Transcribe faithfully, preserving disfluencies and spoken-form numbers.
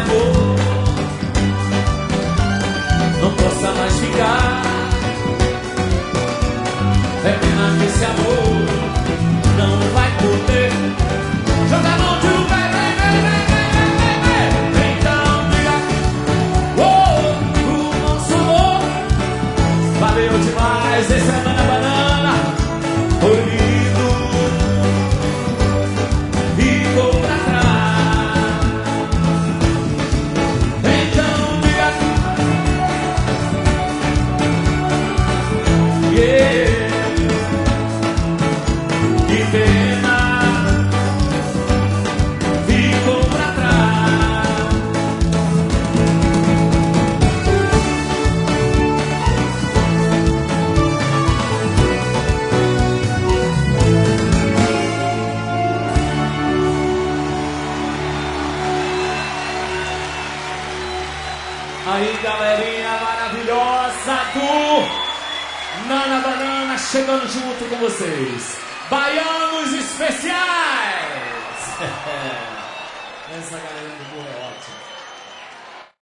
amor não possa mais ficar. É pena que esse amor não vai poder. Joga a mão de um pé, vem, vem, vem, vem, vem, vem. Então diga, oh, o nosso amor valeu demais. Esse é Nana Banana, foi lindo, ficou pra trás. Então diga, yeah. Que pena, ficou pra trás. Aí, galerinha maravilhosa do Nana Banana chegando junto com vocês. Baianos especiais! Essa galera do burro é ótima.